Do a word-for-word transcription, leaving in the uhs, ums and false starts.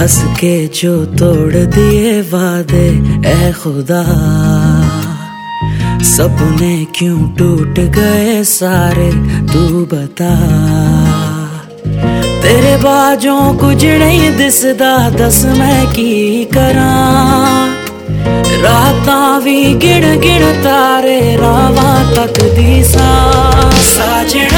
हंस के जो तोड़ दिए वादे ऐ खुदा, सपने क्यों टूट गए सारे तू बता। तेरे बाजों कुछ नहीं दिसदा, दस मैं की करां। रातां भी गिण गिण तारे रावां तक दी सां साजण